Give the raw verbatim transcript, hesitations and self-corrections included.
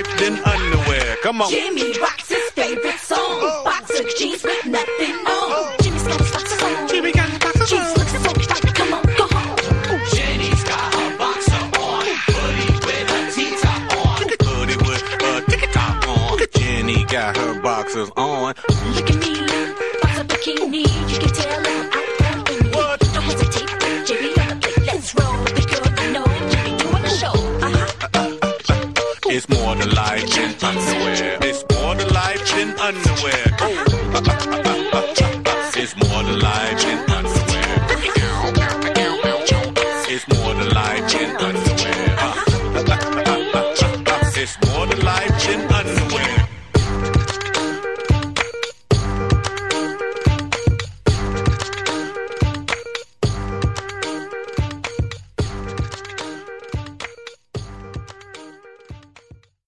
life than underwear. Come on. Jimmy rocks his favorite song. Oh. Boxer jeans with nothing on. Oh. Jimmy's got his boxers on. Jimmy got his boxers on. Jeans look so tight. Come on, go home. Jenny's got her boxer on. Hoodie with a T-top on. Hoodie with a T-top on. Jenny got her boxers on. Look at me, boxer bikini. You can tell I'm out there in me. What? Don't hesitate, put Jimmy on the plate. Let's roll. The girl you know, Jimmy doing the show. Uh-huh. It's more to life than underwear. It's more to life than underwear. It's more to life than underwear. It's more to life than underwear. It's more to life than underwear.